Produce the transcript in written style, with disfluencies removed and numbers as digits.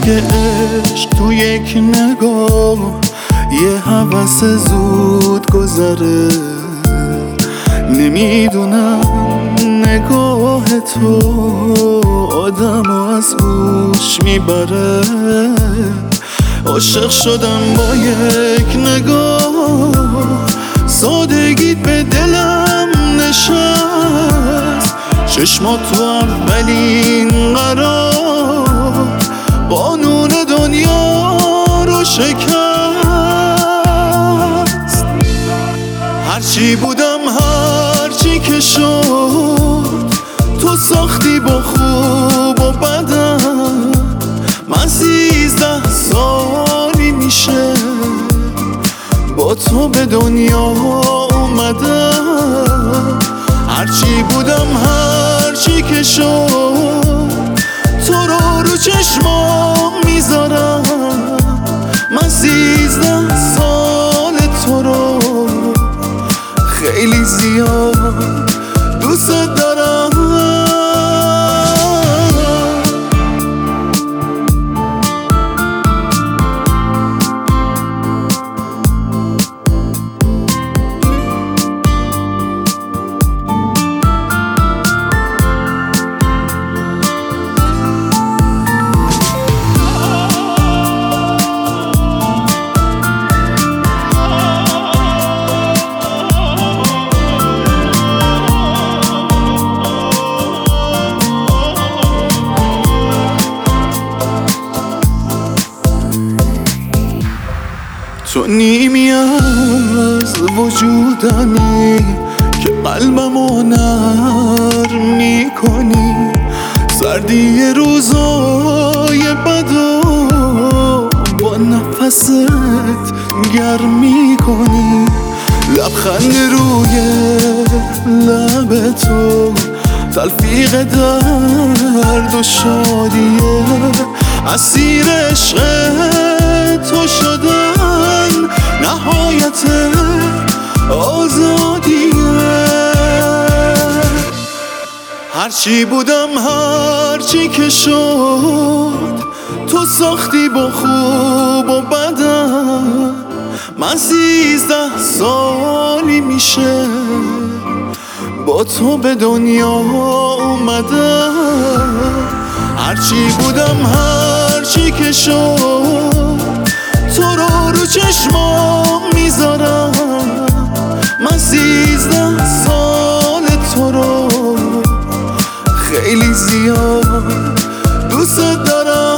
که عشق تو یک نگاه یه هوس زود گذره. نمیدونم نگاه تو آدمو از هوش میبره. عاشق شدم با یک نگاه، سادگیت به دلم نشست. چشمات تو اولین قرار قانون دنیا رو شکست. هرچی بودم هرچی که شد تو ساختی با خوب و بدم. من 13 سالی میشه با تو به دنیا اومدم. هرچی بودم هرچی که شد تو رو چشمام میذارم. من 13 سال تو رو خیلی زیاد دوست دارم. تو نیمی از وجودمی که قلبمو نرم میکنی. سردی روزای بدو با نفست گرم میکنی. لبخند روی لب تو تلفیق درد و شادیه. اسیر عشق تو شدن نهایت آزادیه. هرچی بودم هرچی که شد تو ساختی با خوب و بدم. من 13 سالی میشه با تو به دنیا اومدم. هرچی بودم هرچی که شد تو رو چشمام میذارم. من 13 سال تو رو خیلی زیاد دوست دارم.